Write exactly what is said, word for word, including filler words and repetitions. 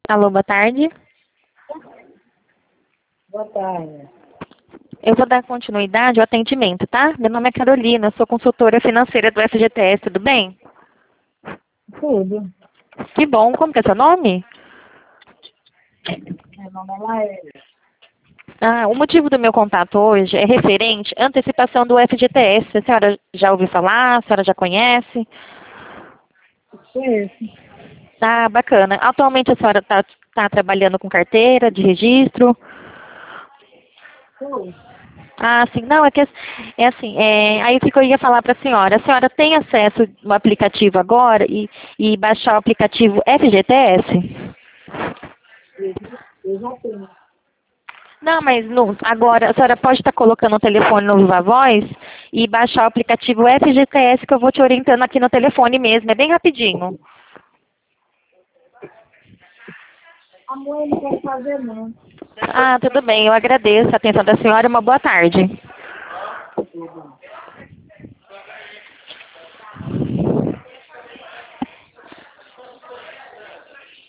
Alô, boa tarde. Boa tarde. Eu vou dar continuidade ao atendimento, tá? Meu nome é Carolina, sou consultora financeira do F G T S, tudo bem? Tudo. Que bom, como que é seu nome? Meu nome é Laélia. Ah, o motivo do meu contato hoje é referente à antecipação do F G T S. A senhora já ouviu falar? A senhora já conhece? Conheço. Ah, bacana. Atualmente a senhora está tá trabalhando com carteira de registro? Tudo. Ah, sim. Não, é que é assim, é, aí o que eu ia falar para a senhora? A senhora tem acesso no aplicativo agora e, e baixar o aplicativo F G T S? Eu, eu já tenho. Não, mas no, agora a senhora pode estar colocando o telefone no Viva Voz e baixar o aplicativo F G T S que eu vou te orientando aqui no telefone mesmo, é bem rapidinho. A mãe não quer fazer, não. Ah, tudo bem, eu agradeço a atenção da senhora e uma boa tarde. Tudo.